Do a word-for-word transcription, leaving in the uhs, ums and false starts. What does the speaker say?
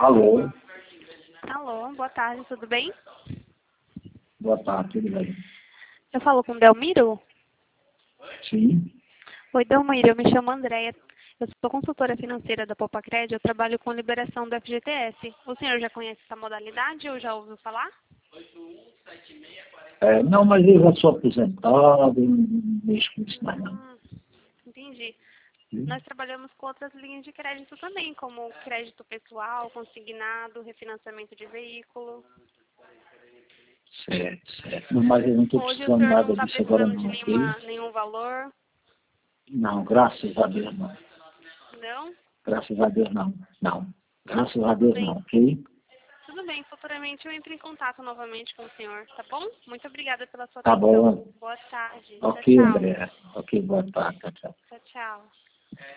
Alô? Alô, boa tarde, tudo bem? Boa tarde, tudo bem? Eu falo com o Delmiro? Sim. Oi, Delmiro, eu me chamo Andréia. Eu sou consultora financeira da Popacred, eu trabalho com liberação do F G T S. O senhor já conhece essa modalidade ou já ouviu falar? É, não, mas eu já sou aposentado, não mexo com isso mais não. Hum, entendi. Sim. Nós trabalhamos com outras linhas de crédito também, como crédito pessoal, consignado, refinanciamento de veículo. Certo, certo. Não, mas eu não estou Hoje o precisando senhor não nada está disso agora precisando de não, ok? nenhuma, nenhum valor? Não, graças a Deus não. Não? Graças a Deus não. Não. Graças a Tudo Deus não, bem. ok? Tudo bem, futuramente eu entro em contato novamente com o senhor, tá bom? Muito obrigada pela sua Tá atenção. bom. Boa tarde. Tchau, Ok, tchau. André. Ok, boa tarde. Tchau, tchau. Tchau, tchau.